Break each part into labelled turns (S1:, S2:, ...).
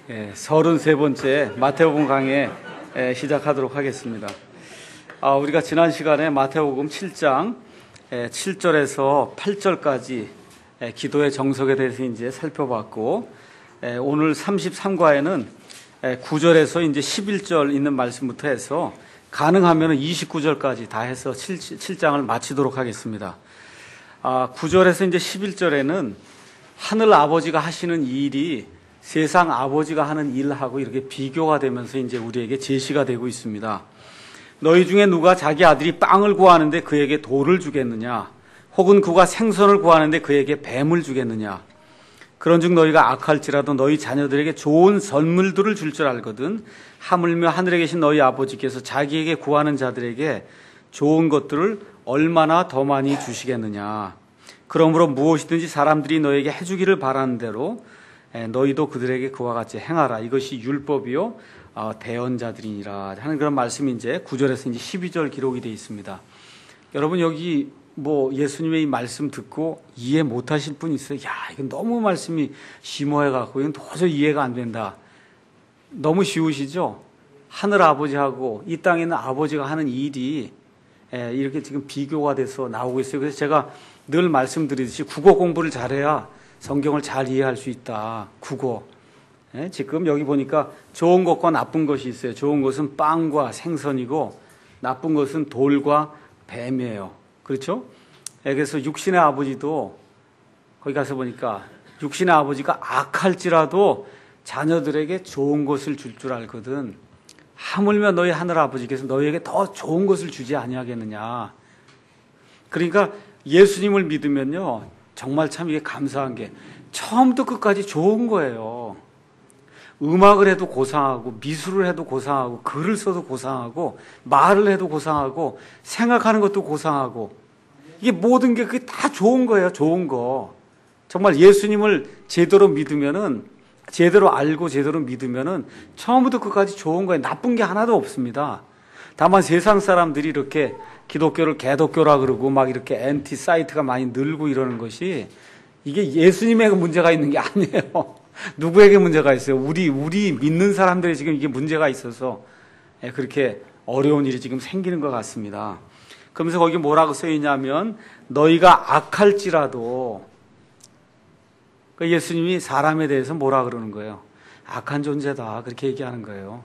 S1: 33번째 마태복음 강해 시작하도록 하겠습니다. 우리가 지난 시간에 마태복음 7장 7절에서 8절까지 기도의 정석에 대해서 이제 살펴봤고, 오늘 33과에는 9절에서 이제 11절 있는 말씀부터 해서 가능하면 29절까지 다 해서 7장을 마치도록 하겠습니다. 9절에서 이제 11절에는 하늘 아버지가 하시는 일이 세상 아버지가 하는 일하고 이렇게 비교가 되면서 이제 우리에게 제시가 되고 있습니다. 너희 중에 누가 자기 아들이 빵을 구하는데 그에게 돌을 주겠느냐? 혹은 그가 생선을 구하는데 그에게 뱀을 주겠느냐? 그런즉 너희가 악할지라도 너희 자녀들에게 좋은 선물들을 줄 줄 알거든. 하물며 하늘에 계신 너희 아버지께서 자기에게 구하는 자들에게 좋은 것들을 얼마나 더 많이 주시겠느냐? 그러므로 무엇이든지 사람들이 너에게 해주기를 바라는 대로 너희도 그들에게 그와 같이 행하라. 이것이 율법이요 대언자들이니라 하는 그런 말씀이 이제 9절에서 이제 12절 기록이 되어 있습니다. 여러분, 여기 예수님의 이 말씀 듣고 이해 못하실 분 있어요? 이건 너무 말씀이 심오해갖고 이건 도저히 이해가 안 된다. 너무 쉬우시죠? 하늘 아버지하고 이 땅에 있는 아버지가 하는 일이 이렇게 지금 비교가 돼서 나오고 있어요. 그래서 제가 늘 말씀드리듯이 국어 공부를 잘해야 성경을 잘 이해할 수 있다. 국어. 지금 여기 보니까 좋은 것과 나쁜 것이 있어요. 좋은 것은 빵과 생선이고 나쁜 것은 돌과 뱀이에요. 그렇죠? 그래서 육신의 아버지도 거기 가서 보니까 육신의 아버지가 악할지라도 자녀들에게 좋은 것을 줄 줄 알거든. 하물며 너희 하늘 아버지께서 너희에게 더 좋은 것을 주지 아니하겠느냐. 그러니까 예수님을 믿으면요, 정말 참 이게 감사한 게 처음부터 끝까지 좋은 거예요. 음악을 해도 고상하고, 미술을 해도 고상하고, 글을 써도 고상하고, 말을 해도 고상하고, 생각하는 것도 고상하고, 이게 모든 게 그게 다 좋은 거예요. 좋은 거. 정말 예수님을 제대로 믿으면은, 제대로 알고 제대로 믿으면은 처음부터 끝까지 좋은 거예요. 나쁜 게 하나도 없습니다. 다만 세상 사람들이 이렇게 기독교를 개독교라 그러고 막 이렇게 엔티 사이트가 많이 늘고 이러는 것이 이게 예수님에게 문제가 있는 게 아니에요. 누구에게 문제가 있어요? 우리 믿는 사람들이 지금 이게 문제가 있어서 그렇게 어려운 일이 지금 생기는 것 같습니다. 그러면서 거기 뭐라고 써 있냐면 너희가 악할지라도, 예수님이 사람에 대해서 뭐라 그러는 거예요? 악한 존재다. 그렇게 얘기하는 거예요.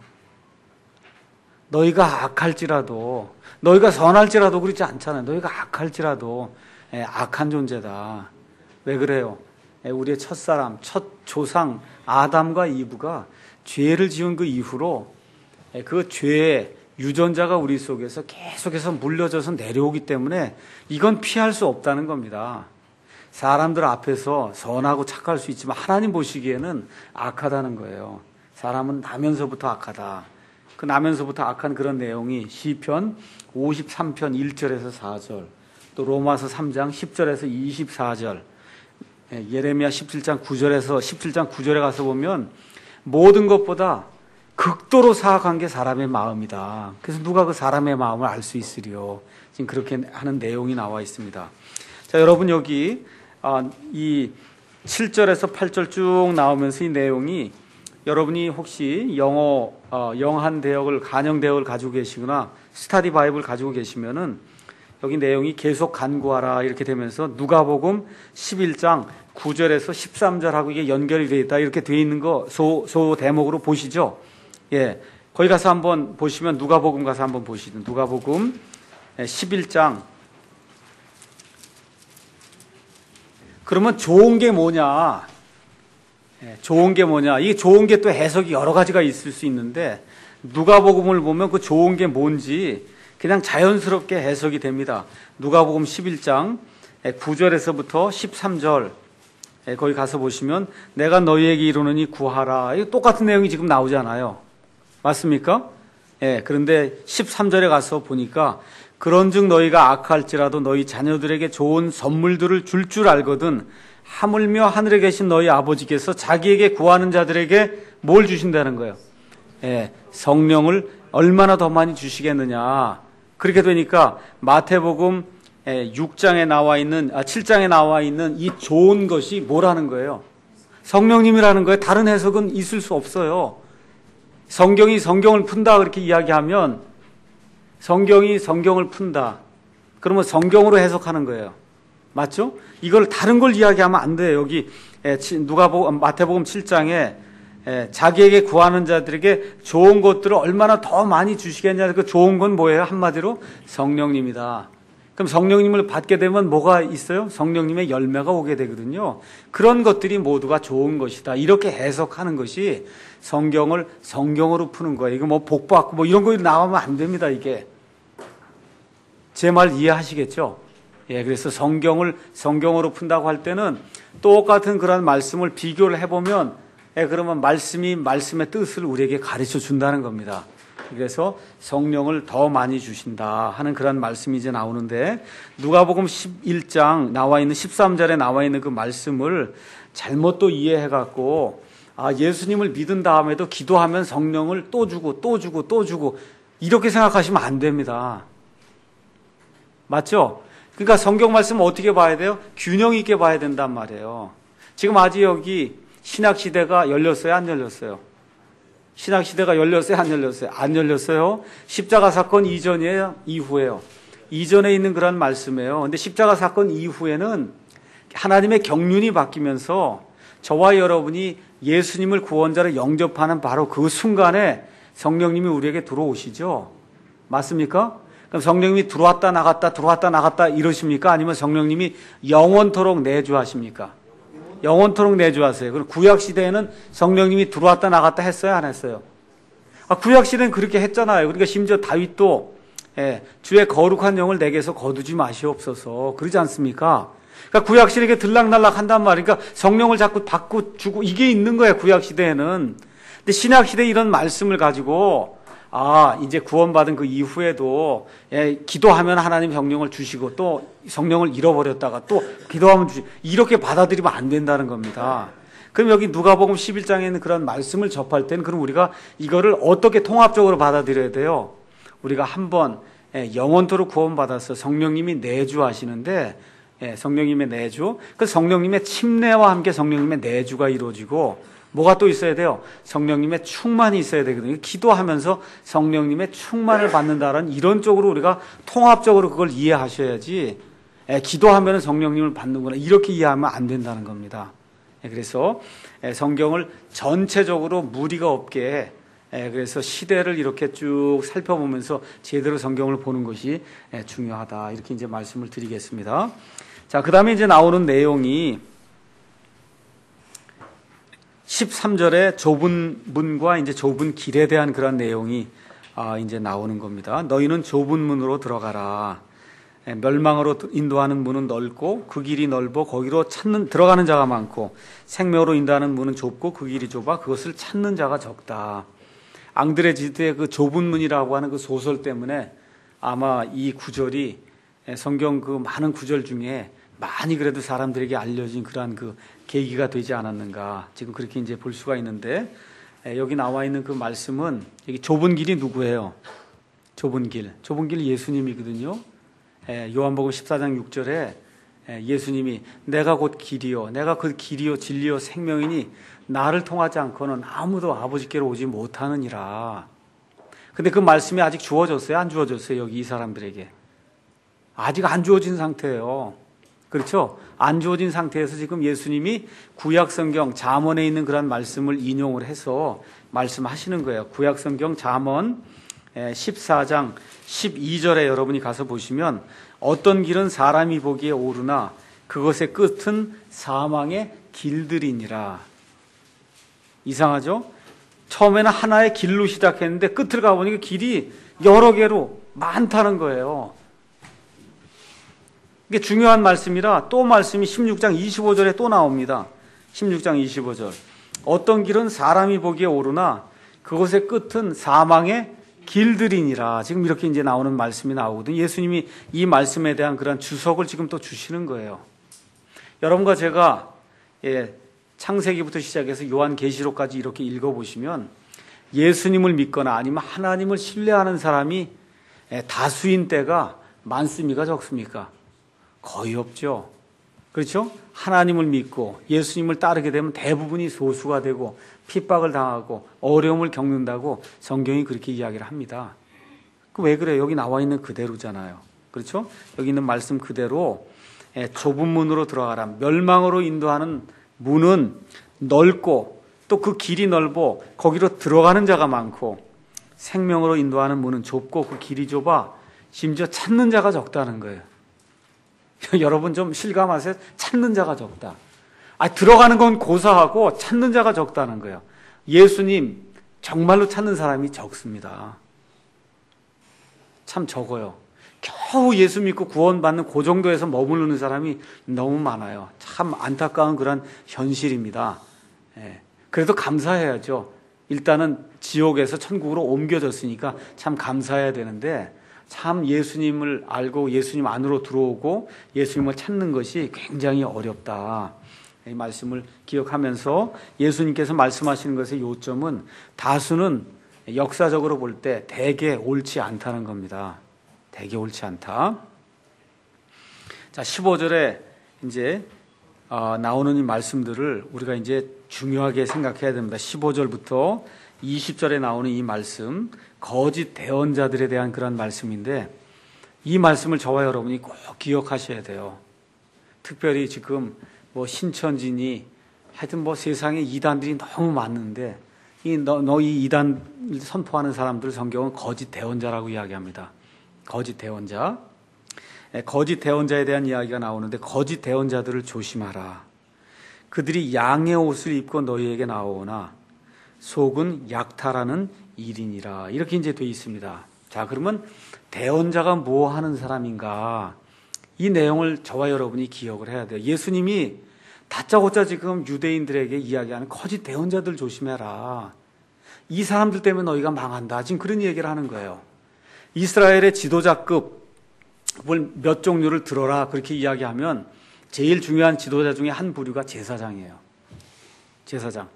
S1: 너희가 악할지라도, 너희가 선할지라도 그렇지 않잖아요. 너희가 악할지라도 악한 존재다. 왜 그래요? 우리의 첫사람, 첫 조상 아담과 이브가 죄를 지은 그 이후로 그 죄의 유전자가 우리 속에서 계속해서 물려져서 내려오기 때문에 이건 피할 수 없다는 겁니다. 사람들 앞에서 선하고 착할 수 있지만 하나님 보시기에는 악하다는 거예요. 사람은 나면서부터 악하다. 그 나면서부터 악한 그런 내용이 시편 53편 1절에서 4절, 또 로마서 3장 10절에서 24절, 예레미야 17장 9절에 가서 보면 모든 것보다 극도로 사악한 게 사람의 마음이다. 그래서 누가 그 사람의 마음을 알 수 있으리요. 지금 그렇게 하는 내용이 나와 있습니다. 자, 여러분, 여기 이 7절에서 8절 쭉 나오면서 이 내용이, 여러분이 혹시 영한 대역을, 간영 대역을 가지고 계시거나 스타디 바이블 가지고 계시면은 여기 내용이 계속 간구하라 이렇게 되면서 누가복음 11장 9절에서 13절하고 이게 연결이 되어 있다 이렇게 되어 있는 거 소 대목으로 보시죠. 거기 가서 한번 보시면, 누가복음 가서 한번 보시죠. 누가복음 11장. 그러면 좋은 게 뭐냐? 좋은 게 뭐냐? 이게 좋은 게 또 해석이 여러 가지가 있을 수 있는데, 누가복음을 보면 그 좋은 게 뭔지 그냥 자연스럽게 해석이 됩니다. 누가복음 11장 9절에서부터 13절, 거기 가서 보시면 내가 너희에게 이르노니 구하라. 이거 똑같은 내용이 지금 나오잖아요. 맞습니까? 그런데 13절에 가서 보니까 그런즉 너희가 악할지라도 너희 자녀들에게 좋은 선물들을 줄 줄 알거든. 하물며 하늘에 계신 너희 아버지께서 자기에게 구하는 자들에게 뭘 주신다는 거예요? 성령을 얼마나 더 많이 주시겠느냐. 그렇게 되니까 마태복음 7장에 나와 있는 이 좋은 것이 뭐라는 거예요? 성령님이라는 거에 다른 해석은 있을 수 없어요. 성경이 성경을 푼다 그렇게 이야기하면 성경이 성경을 푼다. 그러면 성경으로 해석하는 거예요. 맞죠? 이걸 다른 걸 이야기하면 안 돼요. 여기 마태복음 7장에 자기에게 구하는 자들에게 좋은 것들을 얼마나 더 많이 주시겠냐. 그 좋은 건 뭐예요? 한마디로 성령님이다. 그럼 성령님을 받게 되면 뭐가 있어요? 성령님의 열매가 오게 되거든요. 그런 것들이 모두가 좋은 것이다. 이렇게 해석하는 것이 성경을 성경으로 푸는 거예요. 이거 뭐 복받고 뭐 이런 거 나오면 안 됩니다. 이게. 제 말 이해하시겠죠? 예, 그래서 성경을 성경으로 푼다고 할 때는 똑같은 그런 말씀을 비교를 해보면 그러면 말씀이 말씀의 뜻을 우리에게 가르쳐 준다는 겁니다. 그래서 성령을 더 많이 주신다 하는 그런 말씀이 이제 나오는데 누가복음 11장 나와 있는 13절에 나와 있는 그 말씀을 잘못 또 이해해갖고 예수님을 믿은 다음에도 기도하면 성령을 또 주고 또 주고 또 주고 이렇게 생각하시면 안 됩니다. 맞죠? 그러니까 성경 말씀을 어떻게 봐야 돼요? 균형 있게 봐야 된단 말이에요. 지금 아직 여기 신약시대가 열렸어요? 안 열렸어요? 신약시대가 열렸어요? 안 열렸어요? 안 열렸어요? 십자가 사건 이전이에요? 이후에요? 이전에 있는 그런 말씀이에요. 근데 십자가 사건 이후에는 하나님의 경륜이 바뀌면서 저와 여러분이 예수님을 구원자로 영접하는 바로 그 순간에 성령님이 우리에게 들어오시죠? 맞습니까? 그럼 성령님이 들어왔다 나갔다 이러십니까? 아니면 성령님이 영원토록 내주하십니까? 영원토록 내주하세요. 그럼 구약시대에는 성령님이 들어왔다 나갔다 했어요? 안 했어요? 구약시대는 그렇게 했잖아요. 그러니까 심지어 다윗도 주의 거룩한 영을 내게서 거두지 마시옵소서 그러지 않습니까? 그러니까 구약시대에 들락날락 한단 말이에요. 그러니까 성령을 자꾸 받고 주고 이게 있는 거예요. 구약시대에는. 근데 신약시대에 이런 말씀을 가지고 이제 구원받은 그 이후에도 기도하면 하나님 성령을 주시고 또 성령을 잃어버렸다가 또 기도하면 주시고 이렇게 받아들이면 안 된다는 겁니다. 그럼 여기 누가복음 11장에 있는 그런 말씀을 접할 때는 그럼 우리가 이거를 어떻게 통합적으로 받아들여야 돼요? 우리가 한번 영원토록 구원받아서 성령님이 내주하시는데 성령님의 내주, 그 성령님의 침례와 함께 성령님의 내주가 이루어지고 뭐가 또 있어야 돼요? 성령님의 충만이 있어야 되거든요. 기도하면서 성령님의 충만을 받는다라는 이런 쪽으로 우리가 통합적으로 그걸 이해하셔야지 기도하면 성령님을 받는구나 이렇게 이해하면 안 된다는 겁니다. 그래서 성경을 전체적으로 무리가 없게 그래서 시대를 이렇게 쭉 살펴보면서 제대로 성경을 보는 것이 중요하다 이렇게 이제 말씀을 드리겠습니다. 자, 그 다음에 이제 나오는 내용이 13절에 좁은 문과 이제 좁은 길에 대한 그런 내용이 이제 나오는 겁니다. 너희는 좁은 문으로 들어가라. 멸망으로 인도하는 문은 넓고 그 길이 넓어 거기로 들어가는 자가 많고 생명으로 인도하는 문은 좁고 그 길이 좁아 그것을 찾는 자가 적다. 앙드레 지드의 그 좁은 문이라고 하는 그 소설 때문에 아마 이 구절이 성경 그 많은 구절 중에 많이 그래도 사람들에게 알려진 그러한 그 계기가 되지 않았는가. 지금 그렇게 이제 볼 수가 있는데, 여기 나와 있는 그 말씀은, 여기 좁은 길이 누구예요? 좁은 길 예수님이거든요. 요한복음 14장 6절에 예수님이 내가 곧 길이요. 내가 그 길이요, 진리요, 생명이니 나를 통하지 않고는 아무도 아버지께로 오지 못하느니라. 근데 그 말씀이 아직 주어졌어요? 안 주어졌어요? 여기 이 사람들에게. 아직 안 주어진 상태예요. 그렇죠? 안 주어진 상태에서 지금 예수님이 구약성경 잠언에 있는 그런 말씀을 인용을 해서 말씀하시는 거예요. 구약성경 잠언 14장 12절에 여러분이 가서 보시면 어떤 길은 사람이 보기에 오르나 그것의 끝은 사망의 길들이니라. 이상하죠? 처음에는 하나의 길로 시작했는데 끝을 가보니까 길이 여러 개로 많다는 거예요. 이게 중요한 말씀이라 또 말씀이 16장 25절에 또 나옵니다. 16장 25절. 어떤 길은 사람이 보기에 오르나 그것의 끝은 사망의 길들이니라. 지금 이렇게 이제 나오는 말씀이 나오거든요. 예수님이 이 말씀에 대한 그런 주석을 지금 또 주시는 거예요. 여러분과 제가 창세기부터 시작해서 요한계시록까지 이렇게 읽어보시면 예수님을 믿거나 아니면 하나님을 신뢰하는 사람이 다수인 때가 많습니까? 적습니까? 거의 없죠. 그렇죠? 하나님을 믿고 예수님을 따르게 되면 대부분이 소수가 되고 핍박을 당하고 어려움을 겪는다고 성경이 그렇게 이야기를 합니다. 왜 그래요? 여기 나와 있는 그대로잖아요. 그렇죠? 여기 있는 말씀 그대로 좁은 문으로 들어가라. 멸망으로 인도하는 문은 넓고 또 그 길이 넓어 거기로 들어가는 자가 많고, 생명으로 인도하는 문은 좁고 그 길이 좁아 심지어 찾는 자가 적다는 거예요. 여러분 좀 실감하세요? 찾는 자가 적다. 들어가는 건 고사하고 찾는 자가 적다는 거예요. 예수님 정말로 찾는 사람이 적습니다. 참 적어요. 겨우 예수 믿고 구원받는 그 정도에서 머무르는 사람이 너무 많아요. 참 안타까운 그런 현실입니다. 그래도 감사해야죠. 일단은 지옥에서 천국으로 옮겨졌으니까 참 감사해야 되는데, 참 예수님을 알고 예수님 안으로 들어오고 예수님을 찾는 것이 굉장히 어렵다. 이 말씀을 기억하면서 예수님께서 말씀하시는 것의 요점은 다수는 역사적으로 볼 때 대개 옳지 않다는 겁니다. 대개 옳지 않다. 자, 15절에 이제 나오는 이 말씀들을 우리가 이제 중요하게 생각해야 됩니다. 15절부터 20절에 나오는 이 말씀, 거짓 대언자들에 대한 그런 말씀인데, 이 말씀을 저와 여러분이 꼭 기억하셔야 돼요. 특별히 지금 신천지니 하여튼 세상에 이단들이 너무 많은데, 이 이단 선포하는 사람들 성경은 거짓 대언자라고 이야기합니다. 거짓 대언자. 거짓 대언자에 대한 이야기가 나오는데, 거짓 대언자들을 조심하라. 그들이 양의 옷을 입고 너희에게 나오나 속은 약탈하는 일이니라. 이렇게 이제 돼 있습니다. 자, 그러면 대언자가 뭐 하는 사람인가? 이 내용을 저와 여러분이 기억을 해야 돼요. 예수님이 다짜고짜 지금 유대인들에게 이야기하는 거짓 대언자들 조심해라. 이 사람들 때문에 너희가 망한다. 지금 그런 얘기를 하는 거예요. 이스라엘의 지도자급을 몇 종류를 들어라. 그렇게 이야기하면 제일 중요한 지도자 중에 한 부류가 제사장이에요. 제사장.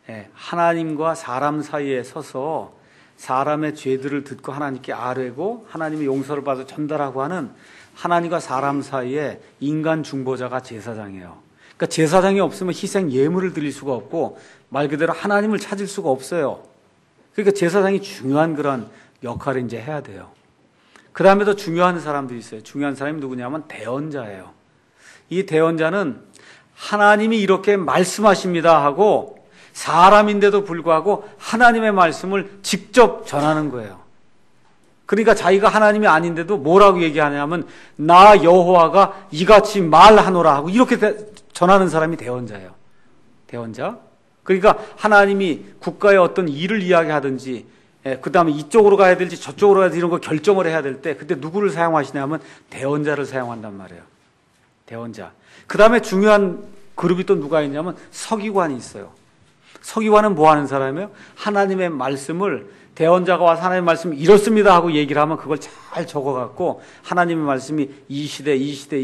S1: 하나님과 사람 사이에 서서 사람의 죄들을 듣고 하나님께 아뢰고 하나님의 용서를 받아 전달하고 하는 하나님과 사람 사이에 인간 중보자가 제사장이에요. 그러니까 제사장이 없으면 희생 예물을 드릴 수가 없고 말 그대로 하나님을 찾을 수가 없어요. 그러니까 제사장이 중요한 그런 역할을 이제 해야 돼요. 그 다음에 더 중요한 사람들이 있어요. 중요한 사람이 누구냐면 대언자예요. 이 대언자는 하나님이 이렇게 말씀하십니다 하고 사람인데도 불구하고 하나님의 말씀을 직접 전하는 거예요. 그러니까 자기가 하나님이 아닌데도 뭐라고 얘기하냐면 나 여호와가 이같이 말하노라 하고 이렇게 전하는 사람이 대언자예요. 대언자. 그러니까 하나님이 국가의 어떤 일을 이야기하든지 그 다음에 이쪽으로 가야 될지 저쪽으로 가야 될지 이런 거 결정을 해야 될 때 그때 누구를 사용하시냐면 대언자를 사용한단 말이에요. 대언자. 그 다음에 중요한 그룹이 또 누가 있냐면 서기관이 있어요. 서기관은 뭐 하는 사람이에요? 하나님의 말씀을 대언자가 와서 하나님의 말씀이 이렇습니다 하고 얘기를 하면 그걸 잘 적어갖고 하나님의 말씀이 이 시대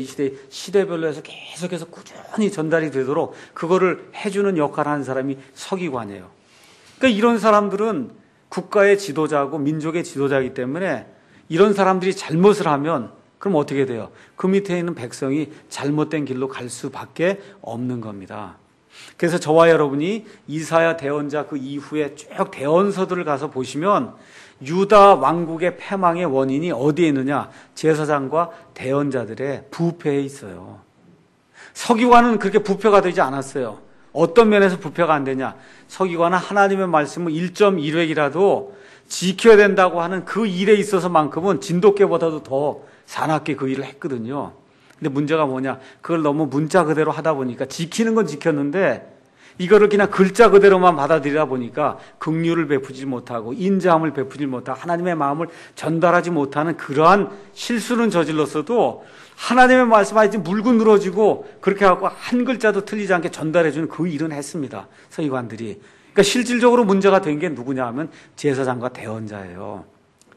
S1: 시대별로 해서 계속해서 꾸준히 전달이 되도록 그거를 해주는 역할을 하는 사람이 서기관이에요. 그러니까 이런 사람들은 국가의 지도자고 민족의 지도자이기 때문에 이런 사람들이 잘못을 하면 그럼 어떻게 돼요? 그 밑에 있는 백성이 잘못된 길로 갈 수밖에 없는 겁니다. 그래서 저와 여러분이 이사야 대언자 그 이후에 쭉 대언서들을 가서 보시면 유다 왕국의 패망의 원인이 어디에 있느냐? 제사장과 대언자들의 부패에 있어요. 서기관은 그렇게 부패가 되지 않았어요. 어떤 면에서 부패가 안 되냐? 서기관은 하나님의 말씀을 1.1획이라도 지켜야 된다고 하는 그 일에 있어서만큼은 진돗개보다도 더 사납게 그 일을 했거든요. 근데 문제가 뭐냐? 그걸 너무 문자 그대로 하다 보니까 지키는 건 지켰는데 이거를 그냥 글자 그대로만 받아들이다 보니까 긍휼을 베푸지 못하고 인자함을 베푸지 못하고 하나님의 마음을 전달하지 못하는 그러한 실수는 저질렀어도 하나님의 말씀하지 물고 늘어지고 그렇게 해갖고 한 글자도 틀리지 않게 전달해주는 그 일은 했습니다. 서기관들이. 그러니까 실질적으로 문제가 된 게 누구냐 하면 제사장과 대언자예요.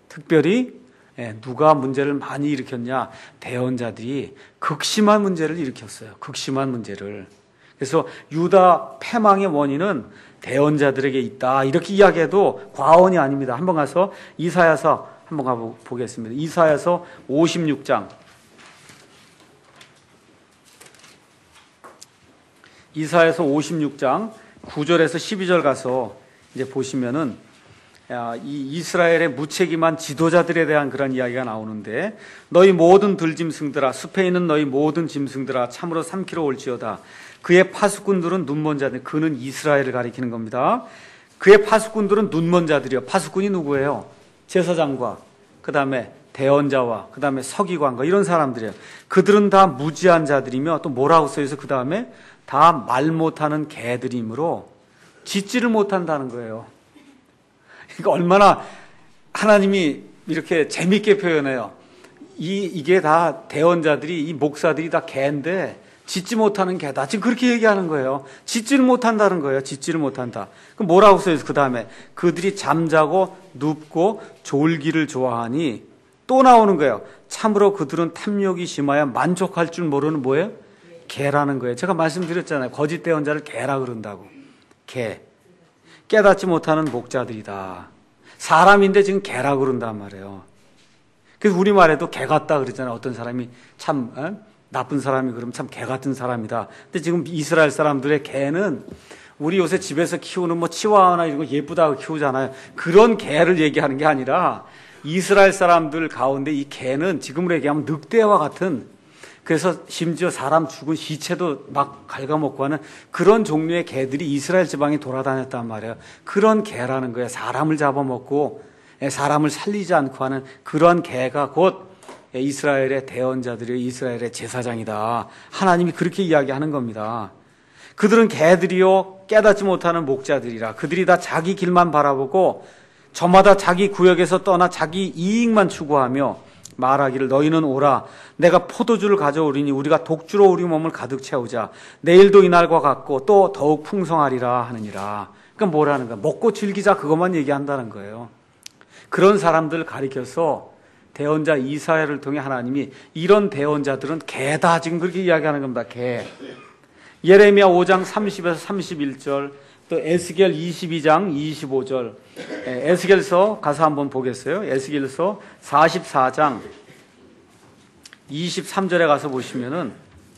S1: 특별히 누가 문제를 많이 일으켰냐? 대언자들이 극심한 문제를 일으켰어요. 극심한 문제를. 그래서 유다 패망의 원인은 대언자들에게 있다. 이렇게 이야기해도 과언이 아닙니다. 한번 가서 이사야서 한번 가보겠습니다. 이사야서 56장. 이사야서 56장 9절에서 12절 가서 이제 보시면은 이 이스라엘의 무책임한 지도자들에 대한 그런 이야기가 나오는데, 너희 모든 들짐승들아, 숲에 있는 너희 모든 짐승들아, 참으로 삼키러 올지어다. 그의 파수꾼들은 눈먼 자들, 그는 이스라엘을 가리키는 겁니다. 그의 파수꾼들은 눈먼 자들이요. 파수꾼이 누구예요? 제사장과 그 다음에 대언자와 그 다음에 서기관과 이런 사람들이에요. 그들은 다 무지한 자들이며, 또 뭐라고 써있어? 그 다음에 다 말 못하는 개들이므로 짖지를 못한다는 거예요. 그러니까 얼마나 하나님이 이렇게 재밌게 표현해요. 이게 다 대언자들이, 이 목사들이 다 개인데 짖지 못하는 개다. 지금 그렇게 얘기하는 거예요. 짖지를 못한다는 거예요. 짖지를 못한다. 그럼 뭐라고 써있어? 그 다음에 그들이 잠자고 눕고 졸기를 좋아하니, 또 나오는 거예요. 참으로 그들은 탐욕이 심하여 만족할 줄 모르는 뭐예요? 개라는 거예요. 제가 말씀드렸잖아요. 거짓 대언자를 개라 그런다고. 개. 깨닫지 못하는 목자들이다. 사람인데 지금 개라 그런단 말이에요. 그래서 우리말에도 개 같다 그러잖아요. 어떤 사람이 참 나쁜 사람이 그러면 참 개 같은 사람이다. 근데 지금 이스라엘 사람들의 개는 우리 요새 집에서 키우는 뭐 치와와나 이런 거 예쁘다고 키우잖아요. 그런 개를 얘기하는 게 아니라 이스라엘 사람들 가운데 이 개는 지금으로 얘기하면 늑대와 같은, 그래서 심지어 사람 죽은 시체도 막 갉아먹고 하는 그런 종류의 개들이 이스라엘 지방에 돌아다녔단 말이에요. 그런 개라는 거예요. 사람을 잡아먹고 사람을 살리지 않고 하는 그런 개가 곧 이스라엘의 대언자들이, 이스라엘의 제사장이다. 하나님이 그렇게 이야기하는 겁니다. 그들은 개들이요 깨닫지 못하는 목자들이라. 그들이 다 자기 길만 바라보고 저마다 자기 구역에서 떠나 자기 이익만 추구하며 말하기를, 너희는 오라, 내가 포도주를 가져오리니 우리가 독주로 우리 몸을 가득 채우자. 내일도 이날과 같고 또 더욱 풍성하리라 하느니라. 그러니까 뭐라는 거야? 먹고 즐기자, 그것만 얘기한다는 거예요. 그런 사람들 가리켜서 대언자 이사야를 통해 하나님이 이런 대언자들은 개다, 지금 그렇게 이야기하는 겁니다. 개. 예레미야 5장 30에서 31절, 또 에스겔 22장 25절, 에스겔서 가서 한번 보겠어요. 에스겔서 44장 23절에 가서 보시면은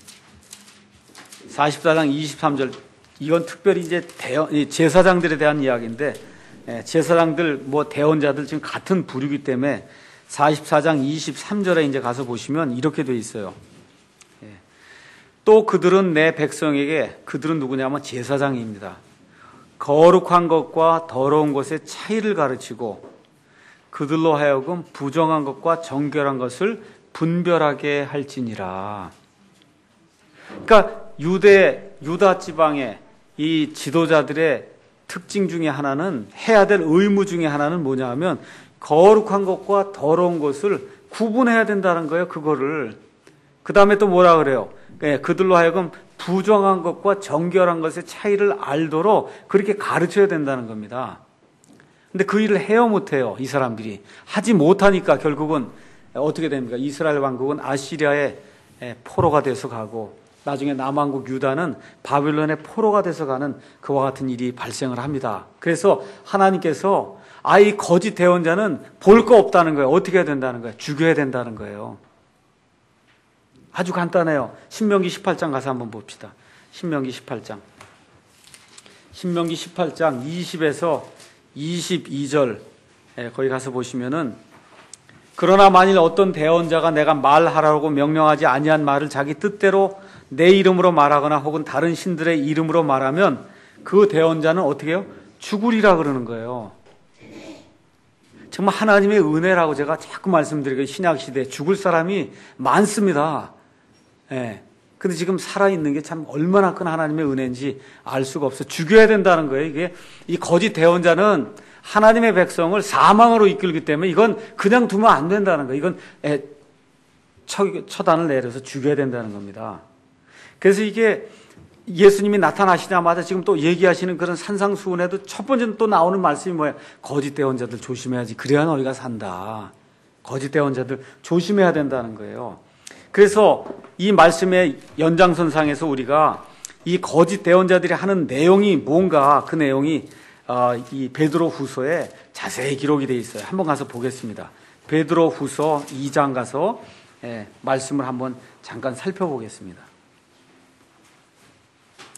S1: 44장 23절, 이건 특별히 이제 제사장들에 대한 이야기인데, 제사장들 뭐 대언자들 지금 같은 부류이기 때문에 44장 23절에 이제 가서 보시면 이렇게 돼 있어요. 또 그들은 내 백성에게, 그들은 누구냐면 제사장입니다. 거룩한 것과 더러운 것의 차이를 가르치고 그들로 하여금 부정한 것과 정결한 것을 분별하게 할지니라. 그러니까 유다 지방의 이 지도자들의 특징 중에 하나는, 해야 될 의무 중에 하나는 뭐냐 하면 거룩한 것과 더러운 것을 구분해야 된다는 거예요. 그거를. 그 다음에 또 뭐라 그래요? 그들로 하여금 부정한 것과 정결한 것의 차이를 알도록 그렇게 가르쳐야 된다는 겁니다. 근데 그 일을 해요, 못해요? 이 사람들이. 하지 못하니까 결국은 어떻게 됩니까? 이스라엘 왕국은 아시리아의 포로가 돼서 가고, 나중에 남왕국 유다는 바빌론의 포로가 돼서 가는 그와 같은 일이 발생을 합니다. 그래서 하나님께서 이 거짓 대언자는 볼 거 없다는 거예요. 어떻게 해야 된다는 거예요? 죽여야 된다는 거예요. 아주 간단해요. 신명기 18장 가서 한번 봅시다. 신명기 18장. 신명기 18장 20에서 22절, 거기 가서 보시면은, 그러나 만일 어떤 대언자가 내가 말하라고 명령하지 아니한 말을 자기 뜻대로 내 이름으로 말하거나 혹은 다른 신들의 이름으로 말하면 그 대언자는 어떻게 해요? 죽으리라 그러는 거예요. 정말 하나님의 은혜라고 제가 자꾸 말씀드리고, 신약시대에 죽을 사람이 많습니다. 근데 지금 살아있는 게 참 얼마나 큰 하나님의 은혜인지 알 수가 없어요. 죽여야 된다는 거예요. 이게, 이 거짓 대언자는 하나님의 백성을 사망으로 이끌기 때문에 이건 그냥 두면 안 된다는 거예요. 이건 처단을 내려서 죽여야 된다는 겁니다. 그래서 이게 예수님이 나타나시자마자 지금 또 얘기하시는 그런 산상수훈에도 첫 번째는 또 나오는 말씀이 뭐예요? 거짓 대언자들 조심해야지. 그래야 너희가 산다. 거짓 대언자들 조심해야 된다는 거예요. 그래서 이 말씀의 연장선상에서 우리가 이 거짓 대언자들이 하는 내용이 뭔가, 그 내용이 이 베드로 후서에 자세히 기록이 되어 있어요. 한번 가서 보겠습니다. 베드로 후서 2장 가서 말씀을 한번 잠깐 살펴보겠습니다.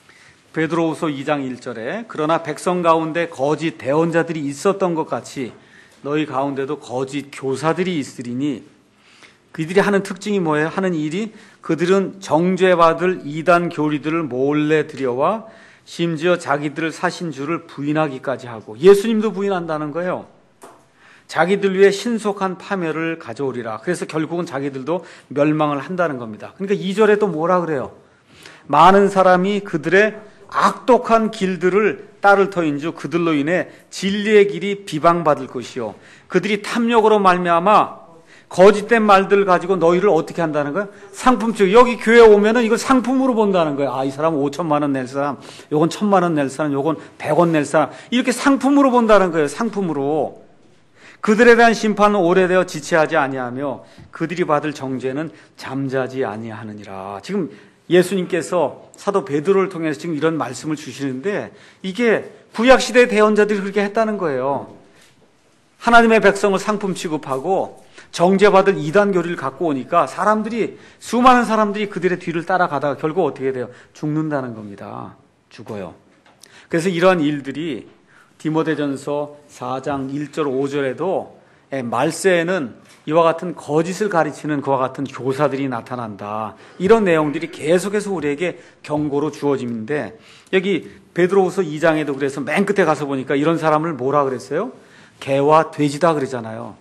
S1: 베드로후서 2장 1절에 그러나 백성 가운데 거짓 대언자들이 있었던 것 같이 너희 가운데도 거짓 교사들이 있으리니 그들이 하는 특징이 뭐예요? 하는 일이 그들은 정죄받을 이단 교리들을 몰래 들여와 심지어 자기들 사신 주를 부인하기까지 하고 예수님도 부인한다는 거예요. 자기들 위해 신속한 파멸을 가져오리라. 그래서 결국은 자기들도 멸망을 한다는 겁니다. 그러니까 2절에 또 뭐라 그래요? 많은 사람이 그들의 악독한 길들을 따를 터인즉 그들로 인해 진리의 길이 비방받을 것이요 그들이 탐욕으로 말미암아 거짓된 말들을 가지고 너희를 어떻게 한다는 거야? 상품적. 여기 교회 오면은 이걸 상품으로 본다는 거야. 아, 이 사람은 5천만 원 낼 사람, 요건 1,000만 원 낼 사람, 요건 100원 낼 사람. 이렇게 상품으로 본다는 거예요. 상품으로. 그들에 대한 심판은 오래되어 지체하지 아니하며 그들이 받을 정죄는 잠자지 아니하느니라. 지금 예수님께서 사도 베드로를 통해서 지금 이런 말씀을 주시는데 이게 구약시대 대언자들이 그렇게 했다는 거예요. 하나님의 백성을 상품 취급하고 정죄받을 이단 교리를 갖고 오니까 수많은 사람들이 그들의 뒤를 따라가다가 결국 어떻게 돼요? 죽는다는 겁니다. 죽어요. 그래서 이러한 일들이 디모데전서 4장 1절 5절에도 말세에는 이와 같은 거짓을 가르치는 그와 같은 교사들이 나타난다. 이런 내용들이 계속해서 우리에게 경고로 주어지는데 여기 베드로후서 2장에도 그래서 맨 끝에 가서 보니까 이런 사람을 뭐라 그랬어요? 개와 돼지다 그러잖아요.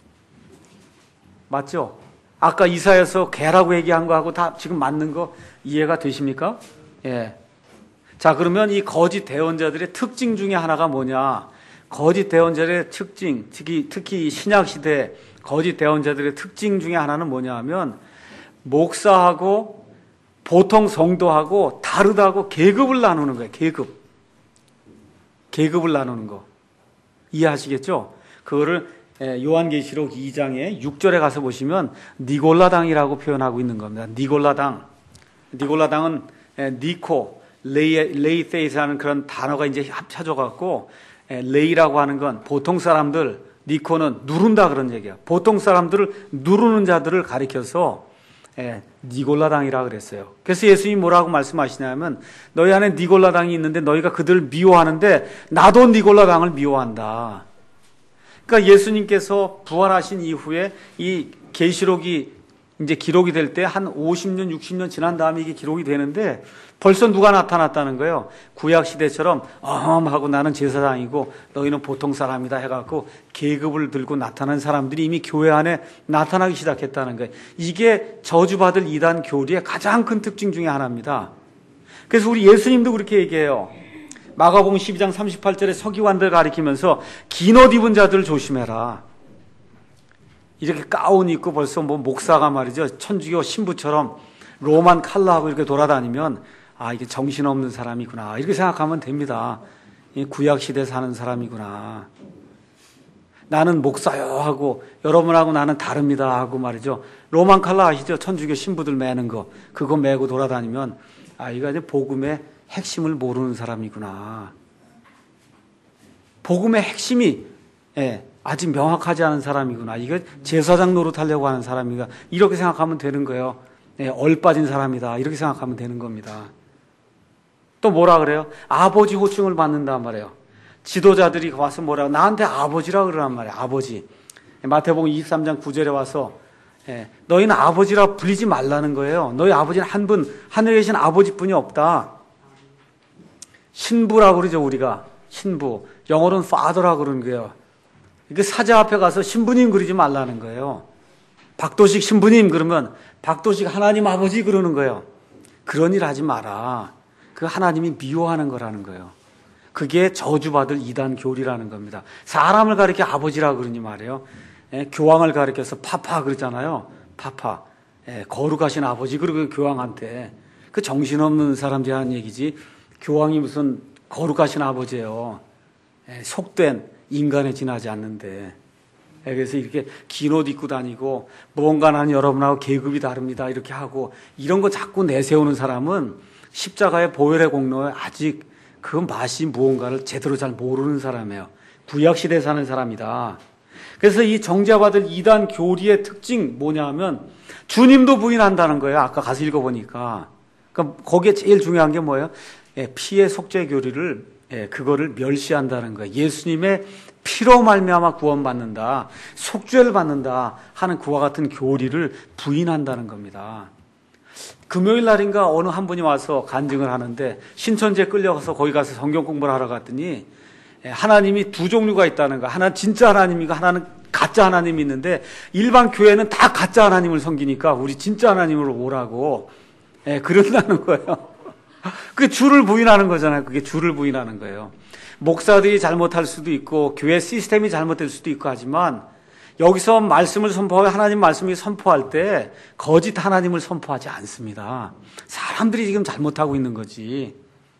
S1: 맞죠? 아까 이사야서 개라고 얘기한 거하고 다 지금 맞는 거 이해가 되십니까? 예. 자, 그러면 이 거짓 대언자들의 특징 중에 하나가 뭐냐? 거짓 대언자들의 특징, 특히 신약시대 거짓 대언자들의 특징 중에 하나는 뭐냐 하면 목사하고 보통 성도하고 다르다고 계급을 나누는 거예요. 계급을 나누는 거. 이해하시겠죠? 그거를 요한계시록 2장의 6절에 가서 보시면 니골라당이라고 표현하고 있는 겁니다. 니골라당은 니코, 레이테이스라는 그런 단어가 이제 합쳐져갖고 레이라고 하는 건 보통 사람들, 니코는 누른다 그런 얘기야. 보통 사람들을 누르는 자들을 가리켜서 니골라당이라 그랬어요. 그래서 예수님이 뭐라고 말씀하시냐면 너희 안에 니골라당이 있는데 너희가 그들을 미워하는데 나도 니골라당을 미워한다. 그러니까 예수님께서 부활하신 이후에 이 계시록이 이제 기록이 될 때 한 50년, 60년 지난 다음에 이게 기록이 되는데 벌써 누가 나타났다는 거예요. 구약 시대처럼 하고 나는 제사장이고 너희는 보통 사람이다 해갖고 계급을 들고 나타난 사람들이 이미 교회 안에 나타나기 시작했다는 거예요. 이게 저주받을 이단 교리의 가장 큰 특징 중에 하나입니다. 그래서 우리 예수님도 그렇게 얘기해요. 마가복음 12장 38절에 서기관들 가리키면서 긴 옷 입은 자들 조심해라. 이렇게 가운 입고 벌써 목사가 말이죠. 천주교 신부처럼 로만 칼라하고 이렇게 돌아다니면 이게 정신없는 사람이구나. 이렇게 생각하면 됩니다. 구약시대 사는 사람이구나. 나는 목사요 하고 여러분하고 나는 다릅니다 하고 말이죠. 로만 칼라 아시죠? 천주교 신부들 매는 거. 그거 매고 돌아다니면 이거 이제 복음의 핵심을 모르는 사람이구나. 복음의 핵심이 아직 명확하지 않은 사람이구나. 이거 제사장 노릇하려고 하는 사람이구나. 이렇게 생각하면 되는 거예요. 얼빠진 사람이다. 이렇게 생각하면 되는 겁니다. 또 뭐라 그래요? 아버지 호칭을 받는단 말이에요. 지도자들이 와서 뭐라고 나한테 아버지라 그러란 말이에요. 아버지. 마태복음 23장 9절에 와서 너희는 아버지라 불리지 말라는 거예요. 너희 아버지는 한 분, 하늘에 계신 아버지뿐이 없다. 신부라고 그러죠, 우리가. 신부. 영어로는 father라고 그러는 거예요. 이게 사자 앞에 가서 신부님 그러지 말라는 거예요. 박도식 신부님 그러면 박도식 하나님 아버지 그러는 거예요. 그런 일 하지 마라. 그 하나님이 미워하는 거라는 거예요. 그게 저주받을 이단 교리라는 겁니다. 사람을 가리켜 아버지라고 그러니 말이에요. 교황을 가리켜서 파파 그러잖아요. 파파. 거룩하신 아버지 그러고 교황한테. 그 정신없는 사람들이 하는 얘기지. 교황이 무슨 거룩하신 아버지예요. 속된 인간에 지나지 않는데. 그래서 이렇게 긴 옷 입고 다니고 무언가 나는 여러분하고 계급이 다릅니다 이렇게 하고 이런 거 자꾸 내세우는 사람은 십자가의 보혈의 공로에 아직 그 맛이 무언가를 제대로 잘 모르는 사람이에요. 구약시대에 사는 사람이다. 그래서 이 정죄받을 이단 교리의 특징 뭐냐 하면 주님도 부인한다는 거예요. 아까 가서 읽어보니까. 그러니까 거기에 제일 중요한 게 뭐예요? 피의 속죄 교리를 그거를 멸시한다는 거예요. 예수님의 피로 말미암아 구원받는다, 속죄를 받는다 하는 그와 같은 교리를 부인한다는 겁니다. 금요일 날인가 어느 한 분이 와서 간증을 하는데 신천지에 끌려가서 거기 가서 성경 공부를 하러 갔더니 하나님이 두 종류가 있다는 거. 하나는 진짜 하나님이고 하나는 가짜 하나님이 있는데 일반 교회는 다 가짜 하나님을 섬기니까 우리 진짜 하나님으로 오라고 그런다는 거예요. 그게 주를 부인하는 거잖아요. 그게 주를 부인하는 거예요. 목사들이 잘못할 수도 있고 교회 시스템이 잘못될 수도 있고 하지만 여기서 말씀을 선포하고 하나님 말씀이 선포할 때 거짓 하나님을 선포하지 않습니다. 사람들이 지금 잘못하고 있는 거지.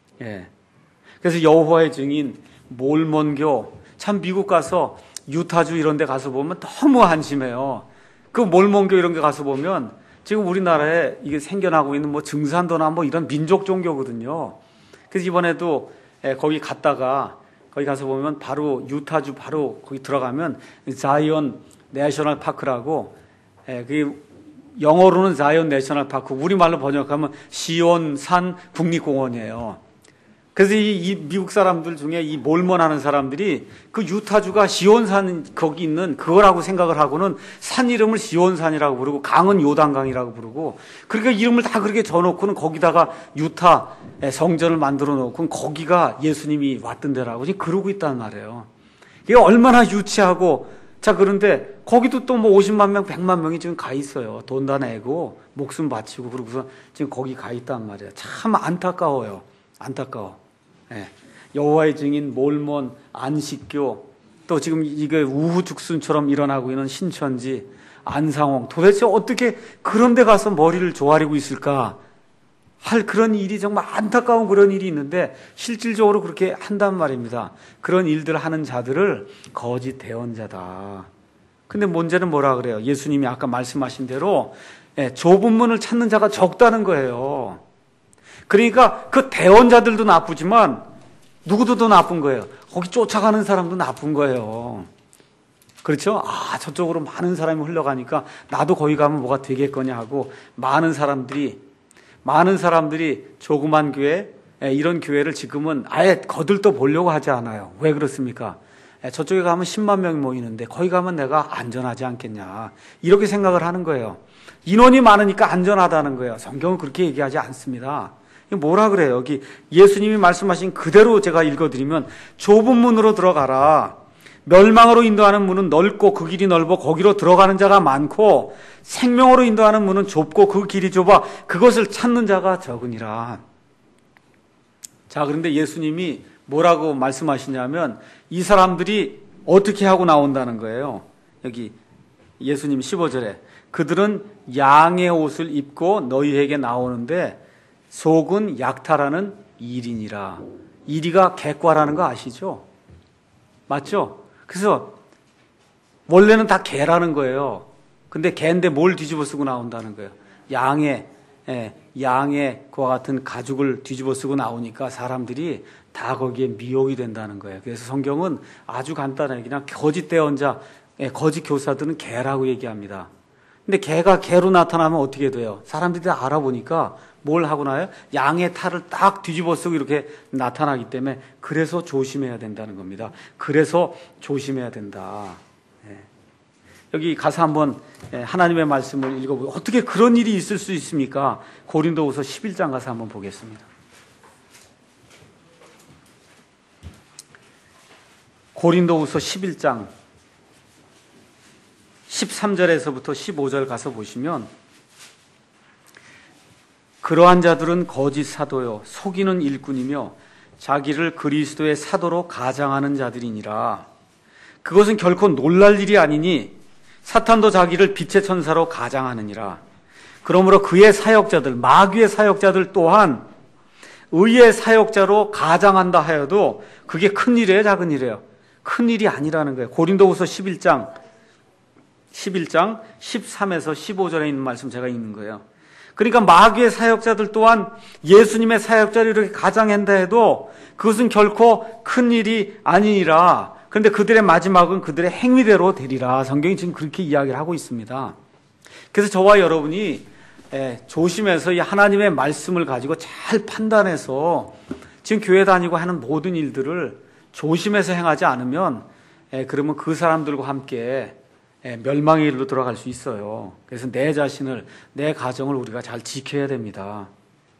S1: 그래서 여호와의 증인, 몰몬교, 참 미국 가서 유타주 이런 데 가서 보면 너무 한심해요. 그 몰몬교 이런 데 가서 보면 지금 우리나라에 이게 생겨나고 있는 뭐 증산도나 뭐 이런 민족 종교거든요. 그래서 이번에도 거기 갔다가 거기 가서 보면 바로 유타주 바로 거기 들어가면 자이언 내셔널 파크라고 그게 영어로는 자이언 내셔널 파크, 우리말로 번역하면 시온산 국립공원이에요. 그래서 이 미국 사람들 중에 이 몰몬하는 사람들이 그 유타주가 시온산 거기 있는 그거라고 생각을 하고는 산 이름을 시온산이라고 부르고 강은 요단강이라고 부르고 그러니까 이름을 다 그렇게 져놓고는 거기다가 유타 성전을 만들어 놓고 거기가 예수님이 왔던 데라고 지금 그러고 있단 말이에요. 이게 얼마나 유치하고. 자, 그런데 거기도 또 뭐 50만 명, 100만 명이 지금 가 있어요. 돈 다 내고 목숨 바치고 그러고서 지금 거기 가 있단 말이에요. 참 안타까워요. 안타까워. 여호와의 증인, 몰몬, 안식교, 또 지금 이게 우후죽순처럼 일어나고 있는 신천지, 안상홍, 도대체 어떻게 그런 데 가서 머리를 조아리고 있을까 할 그런 일이 정말 안타까운 그런 일이 있는데 실질적으로 그렇게 한단 말입니다. 그런 일들을 하는 자들을 거짓 대언자다. 근데 문제는 뭐라 그래요? 예수님이 아까 말씀하신 대로 좁은 문을 찾는 자가 적다는 거예요. 그러니까 그 대언자들도 나쁘지만 누구도 더 나쁜 거예요. 거기 쫓아가는 사람도 나쁜 거예요. 그렇죠? 아, 저쪽으로 많은 사람이 흘러가니까 나도 거기 가면 뭐가 되겠거냐 하고 많은 사람들이 조그만 교회, 이런 교회를 지금은 아예 거들떠 보려고 하지 않아요. 왜 그렇습니까? 저쪽에 가면 10만 명이 모이는데 거기 가면 내가 안전하지 않겠냐. 이렇게 생각을 하는 거예요. 인원이 많으니까 안전하다는 거예요. 성경은 그렇게 얘기하지 않습니다. 뭐라 그래요? 여기 예수님이 말씀하신 그대로 제가 읽어드리면 좁은 문으로 들어가라. 멸망으로 인도하는 문은 넓고 그 길이 넓어 거기로 들어가는 자가 많고 생명으로 인도하는 문은 좁고 그 길이 좁아 그것을 찾는 자가 적으니라. 자, 그런데 예수님이 뭐라고 말씀하시냐면 이 사람들이 어떻게 하고 나온다는 거예요. 여기 예수님 15절에 그들은 양의 옷을 입고 너희에게 나오는데 속은 약탈하는 이리니라. 이리가 객과라는 거 아시죠? 맞죠? 그래서 원래는 다 개라는 거예요. 근데 개인데 뭘 뒤집어 쓰고 나온다는 거예요. 양의 그와 같은 가죽을 뒤집어 쓰고 나오니까 사람들이 다 거기에 미혹이 된다는 거예요. 그래서 성경은 아주 간단하게 그냥 거짓 대언자, 거짓 교사들은 개라고 얘기합니다. 근데 개가 개로 나타나면 어떻게 돼요? 사람들이 다 알아보니까 뭘 하고 나요? 양의 탈을 딱 뒤집어 쓰고 이렇게 나타나기 때문에 그래서 조심해야 된다는 겁니다. 그래서 조심해야 된다. 여기 가서 한번 하나님의 말씀을 읽어보고 어떻게 그런 일이 있을 수 있습니까? 고린도후서 11장 가서 한번 보겠습니다. 고린도후서 11장 13절에서부터 15절 가서 보시면 그러한 자들은 거짓 사도요 속이는 일꾼이며 자기를 그리스도의 사도로 가장하는 자들이니라. 그것은 결코 놀랄 일이 아니니 사탄도 자기를 빛의 천사로 가장하느니라. 그러므로 그의 사역자들, 마귀의 사역자들 또한 의의 사역자로 가장한다 하여도 그게 큰 일이에요, 작은 일이에요? 큰 일이 아니라는 거예요. 고린도후서 11장 13에서 15절에 있는 말씀 제가 읽는 거예요. 그러니까 마귀의 사역자들 또한 예수님의 사역자를 이렇게 가장한다 해도 그것은 결코 큰 일이 아니니라. 그런데 그들의 마지막은 그들의 행위대로 되리라. 성경이 지금 그렇게 이야기를 하고 있습니다. 그래서 저와 여러분이 조심해서 이 하나님의 말씀을 가지고 잘 판단해서 지금 교회 다니고 하는 모든 일들을 조심해서 행하지 않으면 그러면 그 사람들과 함께 멸망의 일로 돌아갈 수 있어요. 그래서 내 자신을, 내 가정을 우리가 잘 지켜야 됩니다.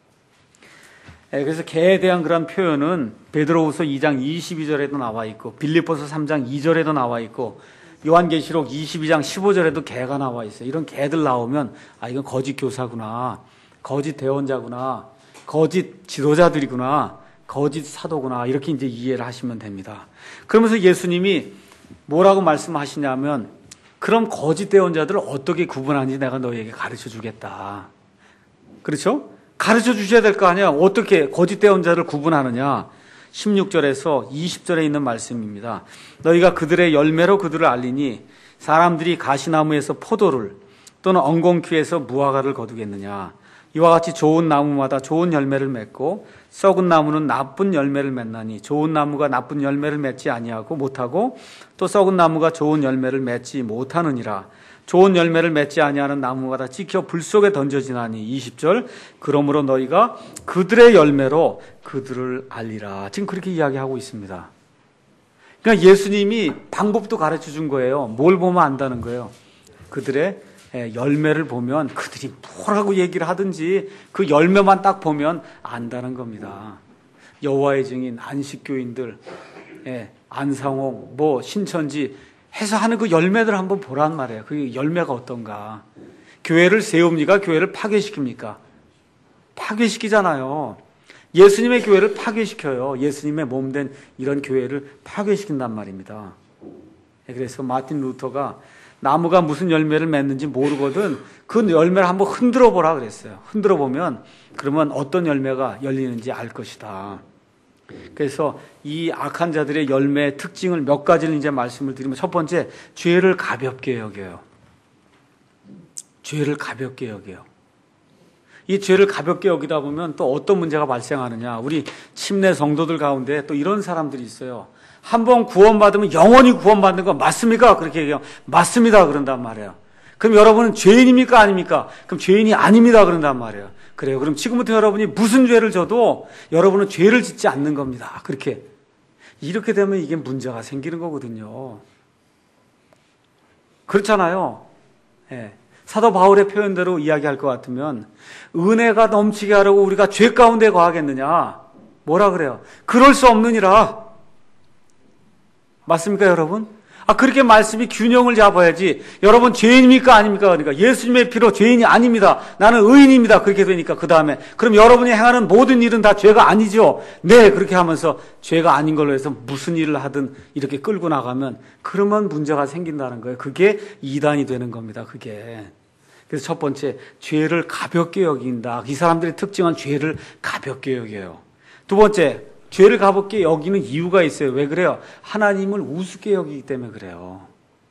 S1: 그래서 개에 대한 그런 표현은 베드로후서 2장 22절에도 나와 있고 빌립보서 3장 2절에도 나와 있고 요한계시록 22장 15절에도 개가 나와 있어요. 이런 개들 나오면 이건 거짓 교사구나, 거짓 대언자구나, 거짓 지도자들이구나, 거짓 사도구나, 이렇게 이제 이해를 하시면 됩니다. 그러면서 예수님이 뭐라고 말씀하시냐면, 그럼 거짓 대언자들을 어떻게 구분하는지 내가 너희에게 가르쳐 주겠다. 그렇죠? 가르쳐 주셔야 될 거 아니야. 어떻게 거짓 대언자를 구분하느냐. 16절에서 20절에 있는 말씀입니다. 너희가 그들의 열매로 그들을 알리니 사람들이 가시나무에서 포도를 또는 엉겅퀴에서 무화과를 거두겠느냐. 이와 같이 좋은 나무마다 좋은 열매를 맺고 썩은 나무는 나쁜 열매를 맺나니 좋은 나무가 나쁜 열매를 맺지 아니하고 못하고 또 썩은 나무가 좋은 열매를 맺지 못하느니라. 좋은 열매를 맺지 아니하는 나무마다 찍혀 불 속에 던져지나니. 20절 그러므로 너희가 그들의 열매로 그들을 알리라. 지금 그렇게 이야기하고 있습니다. 그러니까 예수님이 방법도 가르쳐 준 거예요. 뭘 보면 안다는 거예요. 그들의 열매를 보면 그들이 뭐라고 얘기를 하든지 그 열매만 딱 보면 안다는 겁니다. 여호와의 증인, 안식교인들, 안상홍, 신천지 해서 하는 그 열매들 한번 보란 말이에요. 그 열매가 어떤가. 교회를 세웁니까? 교회를 파괴시킵니까? 파괴시키잖아요. 예수님의 교회를 파괴시켜요. 예수님의 몸된 이런 교회를 파괴시킨단 말입니다. 그래서 마틴 루터가 나무가 무슨 열매를 맺는지 모르거든 그 열매를 한번 흔들어 보라 그랬어요. 흔들어 보면 그러면 어떤 열매가 열리는지 알 것이다. 그래서 이 악한 자들의 열매의 특징을 몇 가지를 이제 말씀을 드리면, 첫 번째, 죄를 가볍게 여겨요. 죄를 가볍게 여겨요. 이 죄를 가볍게 여기다 보면 또 어떤 문제가 발생하느냐. 우리 침례 성도들 가운데 또 이런 사람들이 있어요. 한번 구원받으면 영원히 구원받는 거 맞습니까? 그렇게 얘기해요. 맞습니다. 그런단 말이에요. 그럼 여러분은 죄인입니까? 아닙니까? 그럼 죄인이 아닙니다. 그런단 말이에요. 그래요. 그럼 지금부터 여러분이 무슨 죄를 져도 여러분은 죄를 짓지 않는 겁니다. 이렇게 되면 이게 문제가 생기는 거거든요. 그렇잖아요. 사도 바울의 표현대로 이야기할 것 같으면 은혜가 넘치게 하려고 우리가 죄 가운데 거하겠느냐? 뭐라 그래요? 그럴 수 없느니라. 맞습니까, 여러분? 그렇게 말씀이 균형을 잡아야지. 여러분 죄인입니까? 아닙니까? 그러니까 예수님의 피로 죄인이 아닙니다. 나는 의인입니다. 그렇게 되니까 그 다음에 그럼 여러분이 행하는 모든 일은 다 죄가 아니죠. 네, 그렇게 하면서 죄가 아닌 걸로 해서 무슨 일을 하든 이렇게 끌고 나가면 그러면 문제가 생긴다는 거예요. 그게 이단이 되는 겁니다. 그게. 그래서 첫 번째, 죄를 가볍게 여긴다. 이 사람들의 특징은 죄를 가볍게 여겨요. 두 번째, 죄를 가볍게 여기는 이유가 있어요. 왜 그래요? 하나님을 우습게 여기기 때문에 그래요.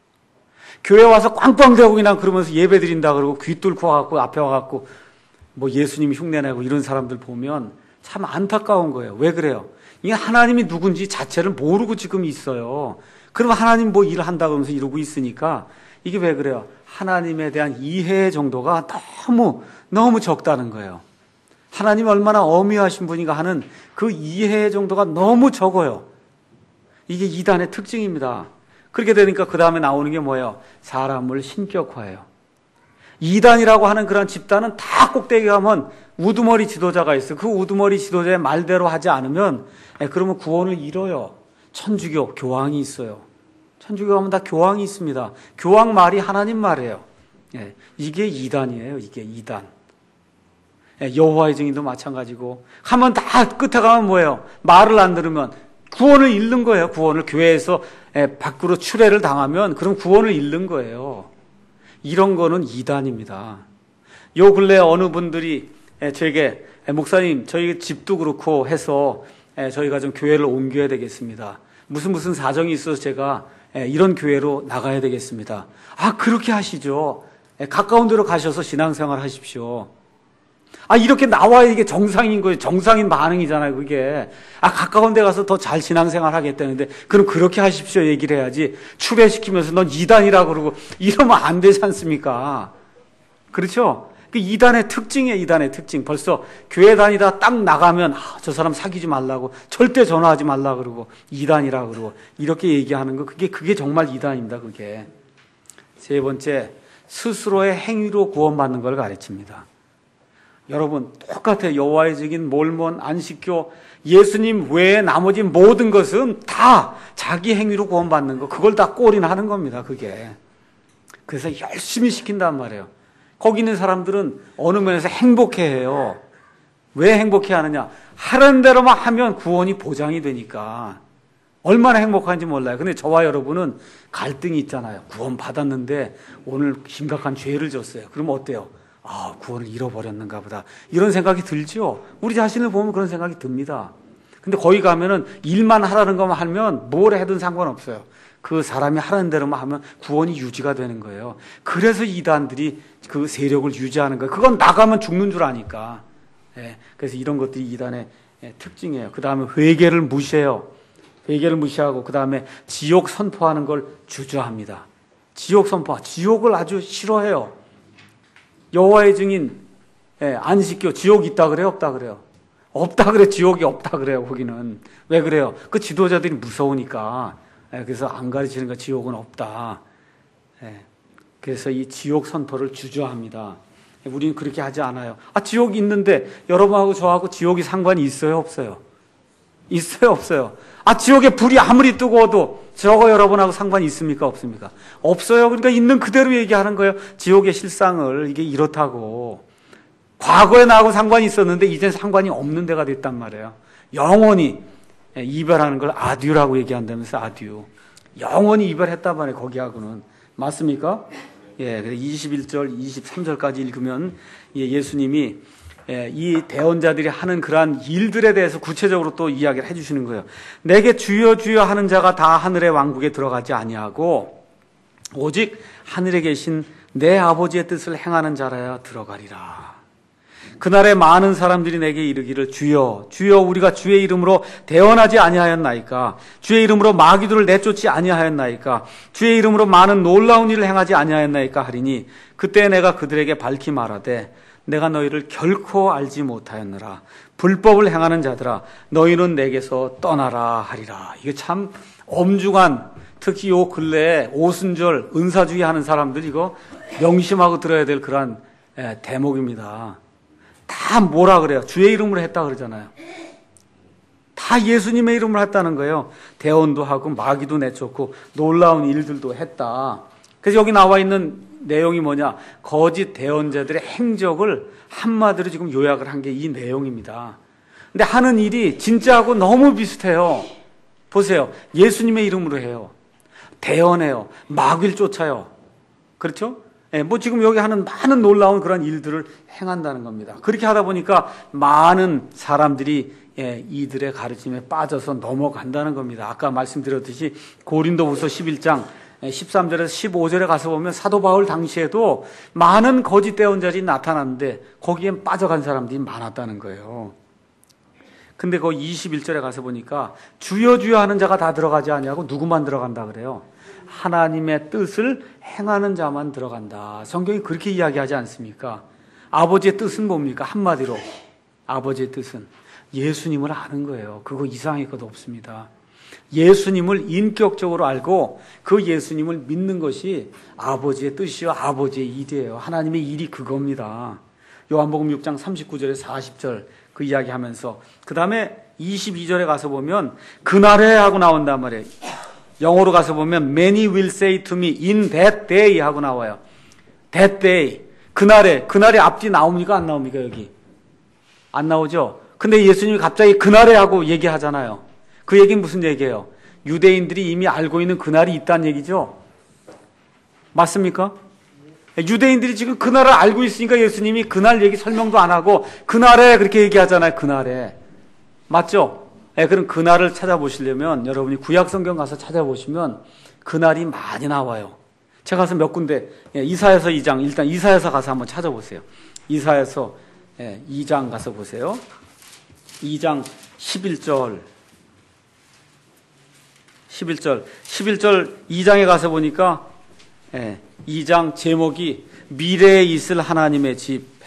S1: 교회 와서 꽝꽝대고 그냥 그러면서 예배 드린다 그러고 귀 뚫고 와갖고 앞에 와갖고 예수님 흉내내고 이런 사람들 보면 참 안타까운 거예요. 왜 그래요? 이게 하나님이 누군지 자체를 모르고 지금 있어요. 그러면 하나님 일을 한다 그러면서 이러고 있으니까 이게 왜 그래요? 하나님에 대한 이해 정도가 너무 적다는 거예요. 하나님이 얼마나 어미하신 분인가 하는 그 이해 정도가 너무 적어요. 이게 이단의 특징입니다. 그렇게 되니까 그 다음에 나오는 게 뭐예요? 사람을 신격화해요. 이단이라고 하는 그런 집단은 다 꼭대기 가면 우두머리 지도자가 있어요. 그 우두머리 지도자의 말대로 하지 않으면 그러면 구원을 잃어요. 천주교 교황이 있어요. 천주교 가면 다 교황이 있습니다. 교황 말이 하나님 말이에요. 이게 이단이에요. 이게 이단. 여호와의 증인도 마찬가지고 하면 다 끝에 가면 뭐예요? 말을 안 들으면 구원을 잃는 거예요. 구원을 교회에서 밖으로 출애를 당하면 그럼 구원을 잃는 거예요. 이런 거는 이단입니다. 요 근래 어느 분들이 저에게 목사님 저희 집도 그렇고 해서 저희가 좀 교회를 옮겨야 되겠습니다. 무슨 사정이 있어서 제가 이런 교회로 나가야 되겠습니다. 그렇게 하시죠. 가까운 데로 가셔서 신앙생활 하십시오. 이렇게 나와야 이게 정상인 거예요. 정상인 반응이잖아요, 그게. 가까운 데 가서 더 잘 신앙생활 하겠다는데, 그럼 그렇게 하십시오, 얘기를 해야지. 출애시키면서 넌 이단이라고 그러고, 이러면 안 되지 않습니까? 그렇죠? 그 이단의 특징이에요, 이단의 특징. 벌써 교회 다니다 딱 나가면 저 사람 사귀지 말라고, 절대 전화하지 말라 그러고, 이단이라 그러고, 이렇게 얘기하는 거, 그게 정말 이단입니다, 그게. 세 번째, 스스로의 행위로 구원받는 걸 가르칩니다. 여러분, 똑같아요. 여호와의 증인, 몰몬, 안식교, 예수님 외에 나머지 모든 것은 다 자기 행위로 구원받는 거, 그걸 다 꼴인하는 겁니다, 그게. 그래서 열심히 시킨단 말이에요. 거기 있는 사람들은 어느 면에서 행복해해요. 왜 행복해 하느냐? 하는 대로만 하면 구원이 보장이 되니까. 얼마나 행복한지 몰라요. 근데 저와 여러분은 갈등이 있잖아요. 구원 받았는데 오늘 심각한 죄를 졌어요. 그러면 어때요? 구원을 잃어버렸는가 보다. 이런 생각이 들죠? 우리 자신을 보면 그런 생각이 듭니다. 근데 거기 가면은 일만 하라는 것만 하면 뭘 해든 상관없어요. 그 사람이 하라는 대로만 하면 구원이 유지가 되는 거예요. 그래서 이단들이 그 세력을 유지하는 거예요. 그건 나가면 죽는 줄 아니까. 그래서 이런 것들이 이단의 특징이에요. 그 다음에 회개를 무시해요. 회개를 무시하고 그 다음에 지옥 선포하는 걸 주저합니다. 지옥 선포, 지옥을 아주 싫어해요. 여호와의 증인, 안식교, 지옥 있다 그래요? 없다 그래요? 없다 그래. 지옥이 없다 그래요. 거기는. 왜 그래요? 그 지도자들이 무서우니까. 그래서 안 가르치는 거, 지옥은 없다. 그래서 이 지옥 선포를 주저합니다. 우리는 그렇게 하지 않아요. 지옥이 있는데 여러분하고 저하고 지옥이 상관이 있어요? 없어요? 있어요? 없어요? 지옥에 불이 아무리 뜨거워도 저거 여러분하고 상관이 있습니까? 없습니까? 없어요. 그러니까 있는 그대로 얘기하는 거예요. 지옥의 실상을, 이게 이렇다고. 과거에 나하고 상관이 있었는데 이젠 상관이 없는 데가 됐단 말이에요. 영원히 이별하는 걸 아듀라고 얘기한다면서, 아듀. 영원히 이별했단 말이에요, 거기하고는. 맞습니까? 21절, 23절까지 읽으면 예수님이 이 대언자들이 하는 그러한 일들에 대해서 구체적으로 또 이야기를 해주시는 거예요. 내게 주여 주여 하는 자가 다 하늘의 왕국에 들어가지 아니하고 오직 하늘에 계신 내 아버지의 뜻을 행하는 자라야 들어가리라. 그날에 많은 사람들이 내게 이르기를 주여 주여 우리가 주의 이름으로 대언하지 아니하였나이까? 주의 이름으로 마귀들을 내쫓지 아니하였나이까? 주의 이름으로 많은 놀라운 일을 행하지 아니하였나이까? 하리니 그때 내가 그들에게 밝히 말하되 내가 너희를 결코 알지 못하였느라. 불법을 행하는 자들아 너희는 내게서 떠나라 하리라. 이게 참 엄중한, 특히 요 근래에 오순절 은사주의 하는 사람들 이거 명심하고 들어야 될 그러한 대목입니다. 다 뭐라 그래요? 주의 이름으로 했다 그러잖아요. 다 예수님의 이름으로 했다는 거예요. 대언도 하고 마귀도 내쫓고 놀라운 일들도 했다. 그래서 여기 나와 있는 내용이 뭐냐? 거짓 대언자들의 행적을 한마디로 지금 요약을 한 게 이 내용입니다. 근데 하는 일이 진짜하고 너무 비슷해요. 보세요. 예수님의 이름으로 해요. 대언해요. 마귀를 쫓아요. 그렇죠? 뭐 지금 여기 하는 많은 놀라운 그런 일들을 행한다는 겁니다. 그렇게 하다 보니까 많은 사람들이 이들의 가르침에 빠져서 넘어간다는 겁니다. 아까 말씀드렸듯이 고린도후서 11장 13절에서 15절에 가서 보면 사도 바울 당시에도 많은 거짓 대언자들이 나타났는데 거기엔 빠져간 사람들이 많았다는 거예요. 근데 그 21절에 가서 보니까 주여 주여 하는 자가 다 들어가지 아니하고 누구만 들어간다 그래요? 하나님의 뜻을 행하는 자만 들어간다. 성경이 그렇게 이야기하지 않습니까? 아버지의 뜻은 뭡니까? 한마디로 아버지의 뜻은 예수님을 아는 거예요. 그거 이상할 것도 없습니다. 예수님을 인격적으로 알고 그 예수님을 믿는 것이 아버지의 뜻이요 아버지의 일이에요. 하나님의 일이 그겁니다. 요한복음 6장 39절에 40절 그 이야기하면서 그 다음에 22절에 가서 보면 그날에 하고 나온단 말이에요. 영어로 가서 보면 Many will say to me in that day 하고 나와요. That day. 그날에 앞뒤 나옵니까? 안 나옵니까? 여기. 안 나오죠? 근데 예수님이 갑자기 그날에 하고 얘기하잖아요. 그 얘기는 무슨 얘기예요? 유대인들이 이미 알고 있는 그날이 있다는 얘기죠? 맞습니까? 유대인들이 지금 그날을 알고 있으니까 예수님이 그날 얘기 설명도 안 하고 그날에 그렇게 얘기하잖아요. 그날에. 맞죠? 그럼 그날을 찾아보시려면 여러분이 구약성경 가서 찾아보시면 그날이 많이 나와요. 제가 가서 몇 군데 이사야서 2장 일단 이사야서 가서 한번 찾아보세요. 이사야서 2장 가서 보세요. 2장 11절 2장에 가서 보니까 2장 제목이 미래에 있을 하나님의 집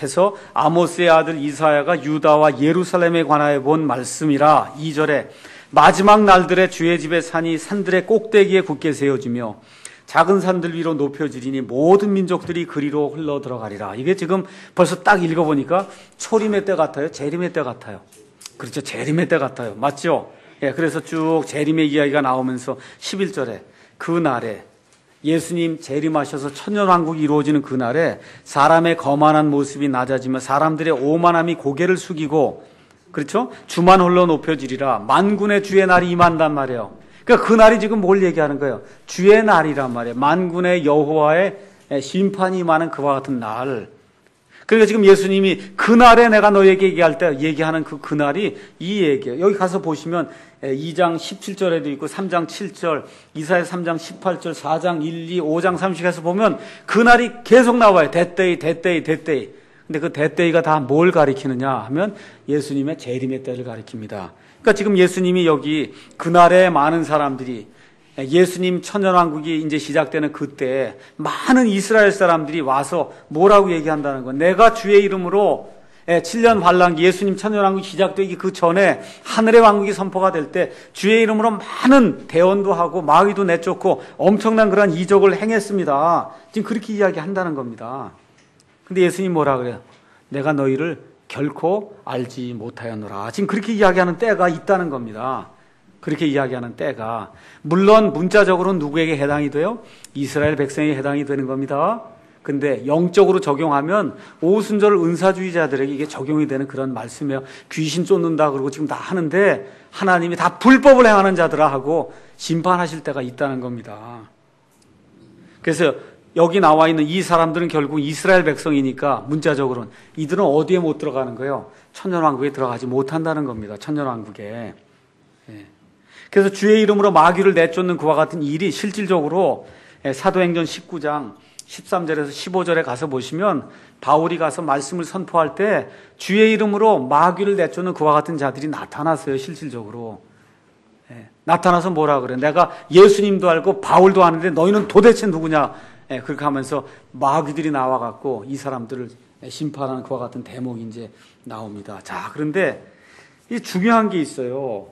S1: 해서 아모스의 아들 이사야가 유다와 예루살렘에 관하여 본 말씀이라. 2절에 마지막 날들에 주의 집의 산이 산들의 꼭대기에 굳게 세워지며 작은 산들 위로 높여지리니 모든 민족들이 그리로 흘러 들어가리라. 이게 지금 벌써 딱 읽어보니까 초림의 때 같아요? 재림의 때 같아요? 그렇죠. 재림의 때 같아요. 맞죠? 예, 그래서 쭉 재림의 이야기가 나오면서 11절에 그 날에 예수님 재림하셔서 천년왕국이 이루어지는 그 날에 사람의 거만한 모습이 낮아지며 사람들의 오만함이 고개를 숙이고, 그렇죠? 주만 홀로 높여지리라. 만군의 주의 날이 임한단 말이에요. 그러니까 그 날이 지금 뭘 얘기하는 거예요? 주의 날이란 말이에요. 만군의 여호와의 심판이 임하는 그와 같은 날. 그러니까 지금 예수님이 그 날에 내가 너에게 얘기할 때 얘기하는 그 날이 이 얘기예요. 여기 가서 보시면 2장 17절에도 있고 3장 7절, 이사야 3장 18절, 4장 1, 2, 5장 30에서 보면 그 날이 계속 나와요. that day. 근데 그 that day가 다 뭘 가리키느냐 하면 예수님의 재림의 때를 가리킵니다. 그러니까 지금 예수님이 여기 그날에 많은 사람들이 예수님 천년왕국이 이제 시작되는 그때 많은 이스라엘 사람들이 와서 뭐라고 얘기한다는 거. 내가 주의 이름으로 7년 환란기 예수님 천년왕국이 시작되기 그 전에 하늘의 왕국이 선포가 될 때 주의 이름으로 많은 대언도 하고 마귀도 내쫓고 엄청난 그런 이적을 행했습니다. 지금 그렇게 이야기한다는 겁니다. 근데 예수님 뭐라 그래요? 내가 너희를 결코 알지 못하였노라. 지금 그렇게 이야기하는 때가 있다는 겁니다. 그렇게 이야기하는 때가. 물론 문자적으로는 누구에게 해당이 돼요? 이스라엘 백성에게 해당이 되는 겁니다. 근데 영적으로 적용하면 오순절 은사주의자들에게 이게 적용이 되는 그런 말씀이에요. 귀신 쫓는다 그러고 지금 다 하는데 하나님이 다 불법을 행하는 자들아 하고 심판하실 때가 있다는 겁니다. 그래서 여기 나와 있는 이 사람들은 결국 이스라엘 백성이니까 문자적으로는 이들은 어디에 못 들어가는 거예요? 천년왕국에 들어가지 못한다는 겁니다. 천년왕국에. 그래서 주의 이름으로 마귀를 내쫓는 그와 같은 일이 실질적으로 사도행전 19장 13절에서 15절에 가서 보시면 바울이 가서 말씀을 선포할 때 주의 이름으로 마귀를 내쫓는 그와 같은 자들이 나타났어요. 실질적으로. 나타나서 뭐라 그래? 내가 예수님도 알고 바울도 아는데 너희는 도대체 누구냐? 그렇게 하면서 마귀들이 나와갖고 이 사람들을 심판하는 그와 같은 대목이 이제 나옵니다. 자, 그런데 이 중요한 게 있어요.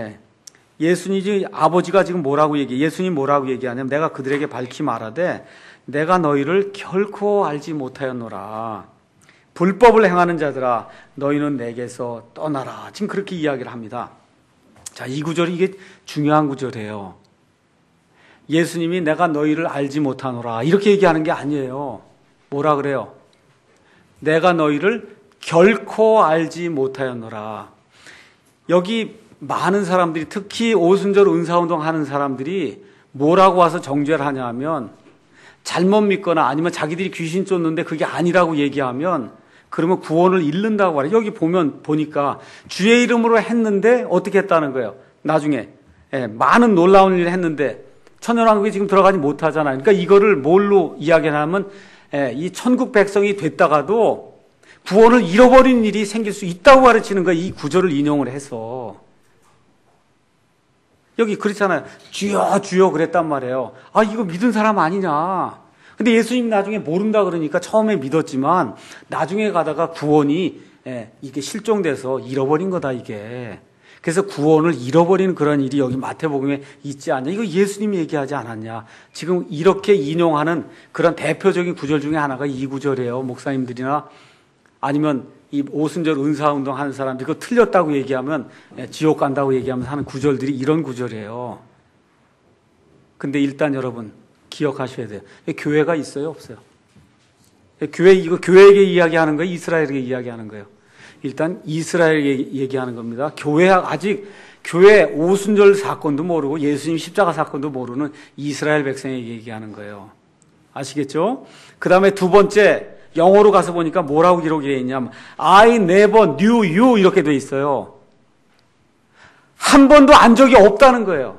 S1: 예수님이 아버지가 지금 뭐라고 얘기해? 예수님 뭐라고 얘기하냐면 내가 그들에게 밝히 말하되 내가 너희를 결코 알지 못하였노라. 불법을 행하는 자들아 너희는 내게서 떠나라. 지금 그렇게 이야기를 합니다. 자, 이 구절이 이게 중요한 구절이에요. 예수님이 내가 너희를 알지 못하노라 이렇게 얘기하는 게 아니에요. 뭐라 그래요? 내가 너희를 결코 알지 못하였노라. 여기 많은 사람들이 특히 오순절 은사운동 하는 사람들이 뭐라고 와서 정죄를 하냐 하면 잘못 믿거나 아니면 자기들이 귀신 쫓는데 그게 아니라고 얘기하면 그러면 구원을 잃는다고 말해요. 여기 보니까 주의 이름으로 했는데 어떻게 했다는 거예요? 나중에 많은 놀라운 일을 했는데 천년왕국에 지금 들어가지 못하잖아요. 그러니까 이거를 뭘로 이야기하냐면 이 천국 백성이 됐다가도 구원을 잃어버리는 일이 생길 수 있다고 가르치는 거예요. 이 구절을 인용을 해서. 여기 그렇잖아요. 주여 주여 그랬단 말이에요. 아, 이거 믿은 사람 아니냐. 근데 예수님 나중에 모른다 그러니까 처음에 믿었지만 나중에 가다가 구원이 이게 실종돼서 잃어버린 거다 이게. 그래서 구원을 잃어버리는 그런 일이 여기 마태복음에 있지 않냐. 이거 예수님이 얘기하지 않았냐. 지금 이렇게 인용하는 그런 대표적인 구절 중에 하나가 이 구절이에요. 목사님들이나 아니면 이 오순절 은사운동 하는 사람들이 그거 틀렸다고 얘기하면 지옥 간다고 얘기하면서 하는 구절들이 이런 구절이에요. 근데 일단 여러분 기억하셔야 돼요. 교회가 있어요? 없어요? 이거 교회에게 이야기하는 거예요? 이스라엘에게 이야기하는 거예요? 일단 이스라엘에게 얘기하는 겁니다. 아직 교회 오순절 사건도 모르고 예수님 십자가 사건도 모르는 이스라엘 백성에게 얘기하는 거예요. 아시겠죠? 그 다음에 두 번째 영어로 가서 보니까 뭐라고 기록이 되어 있냐면 I never knew you 이렇게 되어 있어요. 한 번도 안 적이 없다는 거예요.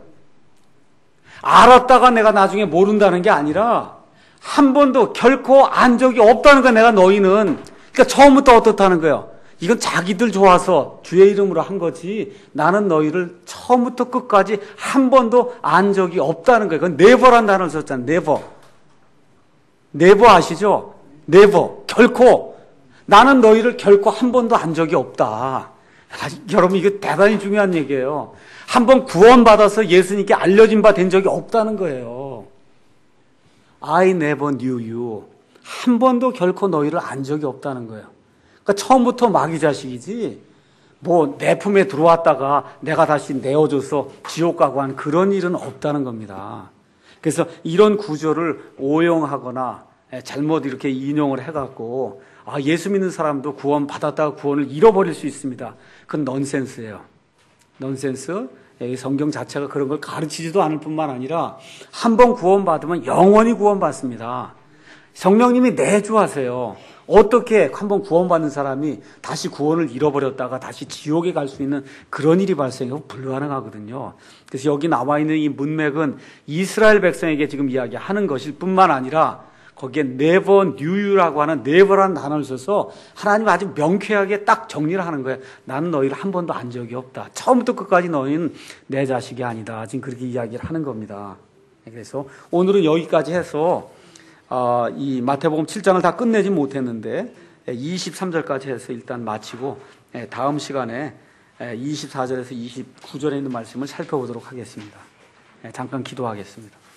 S1: 알았다가 내가 나중에 모른다는 게 아니라 한 번도 결코 안 적이 없다는 거야. 내가 너희는. 그러니까 처음부터 어떻다는 거예요. 이건 자기들 좋아서 주의 이름으로 한 거지 나는 너희를 처음부터 끝까지 한 번도 안 적이 없다는 거예요. 그건 never란 단어를 썼잖아요. never. never 아시죠? never. 결코. 나는 너희를 결코 한 번도 안 적이 없다. 여러분, 이거 대단히 중요한 얘기예요. 한 번 구원받아서 예수님께 알려진 바 된 적이 없다는 거예요. I never knew you. 한 번도 결코 너희를 안 적이 없다는 거예요. 그러니까 처음부터 마귀 자식이지, 뭐 내 품에 들어왔다가 내가 다시 내어줘서 지옥 가고 한 그런 일은 없다는 겁니다. 그래서 이런 구조를 오용하거나 잘못 이렇게 인용을 해갖고 예수 믿는 사람도 구원 받았다가 구원을 잃어버릴 수 있습니다. 그건 넌센스예요. 넌센스. 성경 자체가 그런 걸 가르치지도 않을 뿐만 아니라 한 번 구원받으면 영원히 구원받습니다. 성령님이 내주하세요. 어떻게 한 번 구원받는 사람이 다시 구원을 잃어버렸다가 다시 지옥에 갈 수 있는 그런 일이 발생하고 불가능하거든요. 그래서 여기 나와 있는 이 문맥은 이스라엘 백성에게 지금 이야기하는 것일 뿐만 아니라 거기에 never knew you라고 하는 never라는 단어를 써서 하나님 아주 명쾌하게 딱 정리를 하는 거예요. 나는 너희를 한 번도 안 적이 없다. 처음부터 끝까지 너희는 내 자식이 아니다. 지금 그렇게 이야기를 하는 겁니다. 그래서 오늘은 여기까지 해서 이 마태복음 7장을 다 끝내지 못했는데 23절까지 해서 일단 마치고 다음 시간에 24절에서 29절에 있는 말씀을 살펴보도록 하겠습니다. 잠깐 기도하겠습니다.